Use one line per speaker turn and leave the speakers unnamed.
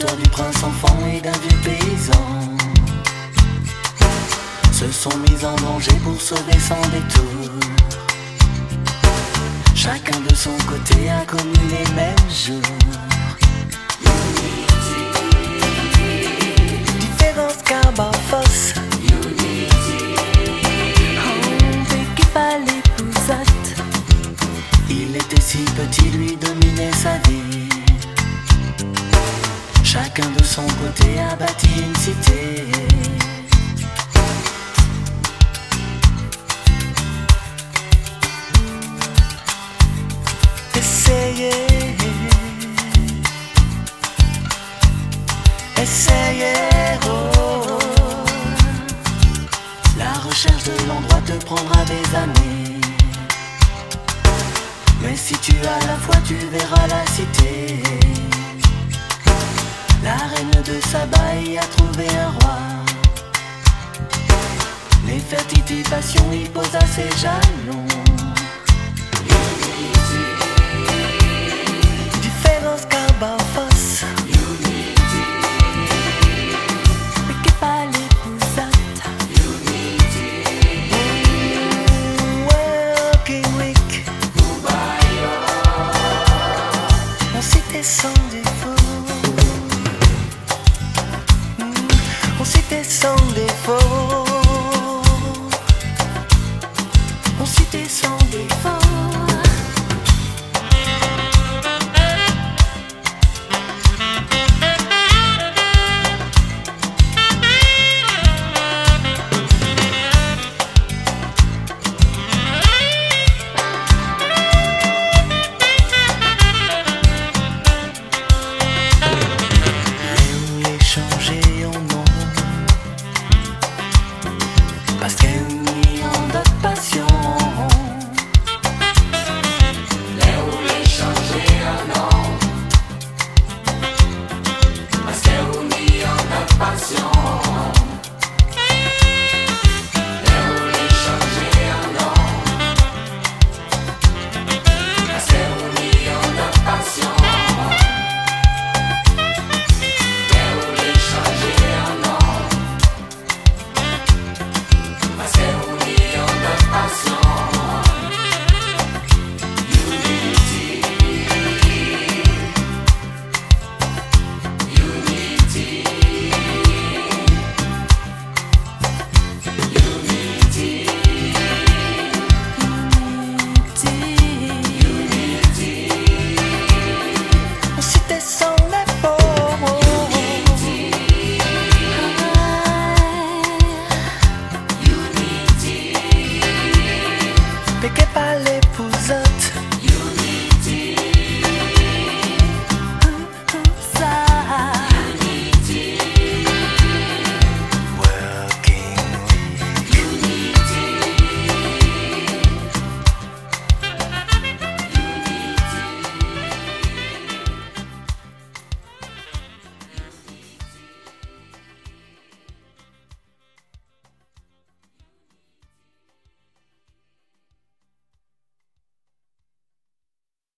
l'histoire du prince enfant et d'un vieux paysan. Se sont mis en danger pour sauver sans détour. Chacun de son côté a connu les mêmes jours. Différence Carbafoss. Équipe à l'épousette. Il était si petit, lui dominait sa vie. Chacun de son côté a bâti une cité. Essayez, essayez, oh. La recherche de l'endroit te prendra des années. Mais si tu as la foi, tu verras la cité. La reine de Saba y a trouvé un roi. Nefertiti passion y posa ses jalons. Différence Carbafoss. Équipe à l'épousette. Working week. On citait sans défaut. On citait sans défaut.